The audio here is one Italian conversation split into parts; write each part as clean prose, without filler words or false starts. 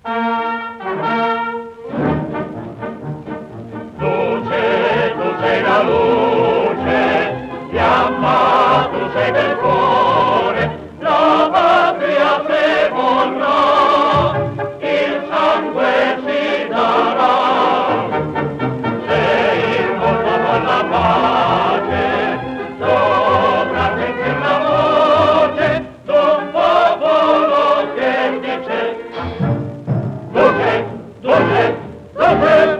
Luce, tu sei la luce, fiamma, tu sei del cuore, la patria se vorrà, il sangue si darà. Se il mondo vuol la pace, dovrà sentir la voce d'un popolo che dice luce, luce, luce.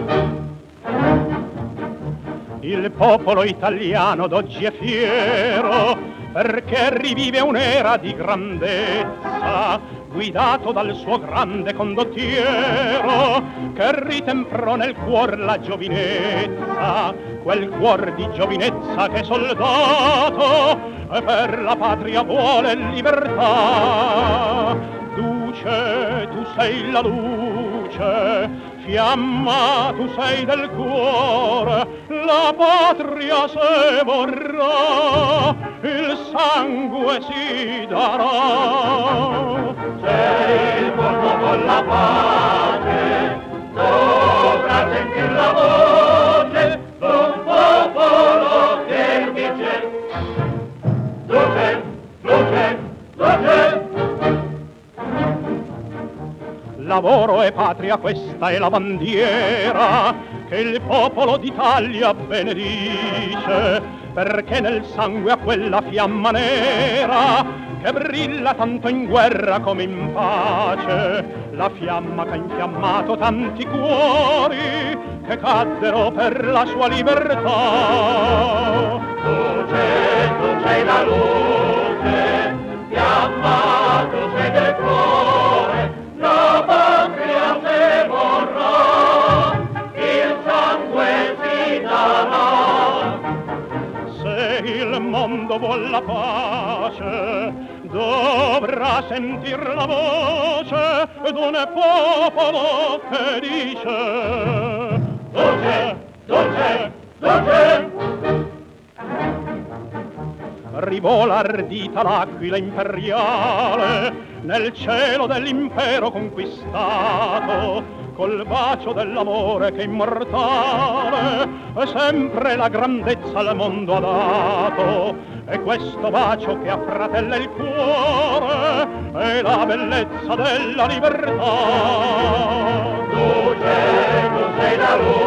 Il popolo italiano d'oggi è fiero perché rivive un'era di grandezza, guidato dal suo grande condottiero che ritemprò nel cuor la giovinezza, quel cuor di giovinezza che soldato per la patria vuole libertà. Duce, tu sei la luce, fiamma, tu sei del cuore, la patria se vorrà, il sangue si darà. Se il mondo vuol la pace, dovrà sentir la voce d'un popolo che dice luce, luce, luce. Lavoro e patria, questa è la bandiera che il popolo d'Italia benedice, perché nel sangue ha quella fiamma nera che brilla tanto in guerra come in pace, la fiamma che ha infiammato tanti cuori che caddero per la sua libertà. Luce, tu sei la luce, fiamma, tu sei del cuore, la patria se vorrà, il sangue si darà. Se il mondo vuol la pace, dovrà sentir la voce d'un popolo che dice dolce, dolce, dolce. Rivola ardita l'aquila imperiale nel cielo dell'impero conquistato, col bacio dell'amore che è immortale sempre la grandezza al mondo ha dato, e questo bacio che affratella il cuore è la bellezza della libertà. Luce, tu sei la luce,